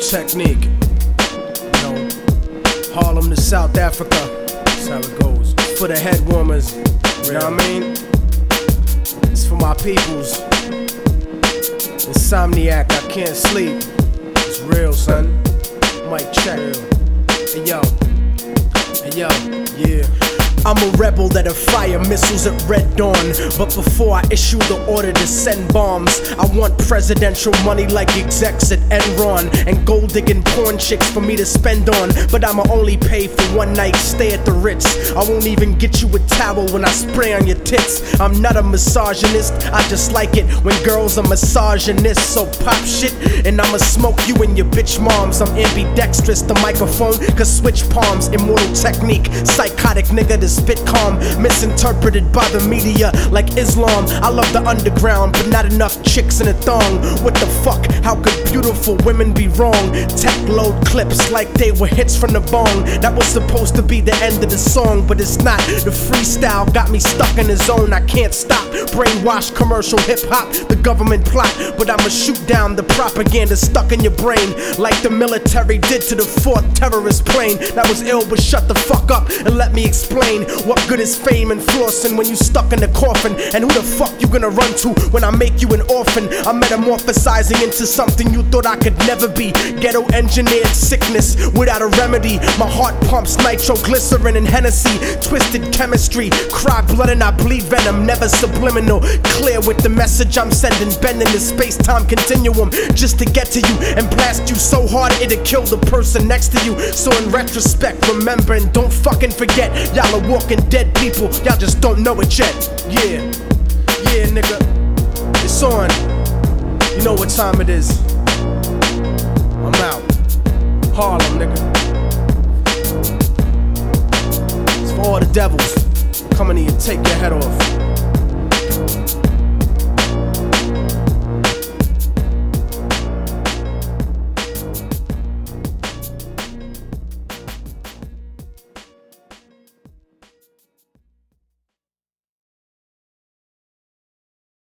Technique. You know, Harlem to South Africa. That's how it goes. For the head warmers. You know what I mean? It's for my peoples. Insomniac, I can't sleep. It's real, son. Mic check. Hey yo. Hey yo. Yeah. I'm a rebel that'll fire missiles at red dawn. But before I issue the order to send bombs, I want presidential money like execs at Enron, and gold digging porn chicks for me to spend on. But I'ma only pay for one night stay at the Ritz. I won't even get you a towel when I spray on your tits. I'm not a misogynist, I just like it when girls are misogynists. So pop shit and I'ma smoke you and your bitch moms. I'm ambidextrous, the microphone could switch palms. Immortal technique, psychotic nigga to spit calm, misinterpreted by the media like Islam. I love the underground, but not enough chicks in a thong. What the fuck? How could beautiful women be wrong? Tech load clips like they were hits from the bong. That was supposed to be the end of the song, but it's not. The freestyle got me stuck in the zone. I can't stop. Brainwash commercial hip hop, the government plot. But I'ma shoot down the propaganda stuck in your brain, like the military did to the 4th terrorist plane. That was ill, but shut the fuck up and let me explain. What good is fame and flossing when you stuck in the coffin? And who the fuck you gonna run to when I make you an orphan? I'm metamorphosizing into something you thought I could never be. Ghetto engineered sickness without a remedy. My heart pumps nitroglycerin and Hennessy. Twisted chemistry, cry blood and I bleed venom. Never subliminal, clear with the message I'm sending. Bending the space-time continuum just to get to you and blast you so hard it'll kill the person next to you. So in retrospect, remember and don't fucking forget, y'all are walking dead people, y'all just don't know it yet. Yeah, yeah nigga, it's on. You know what time it is. I'm out. Harlem, nigga. It's for all the devils coming here and take your head off.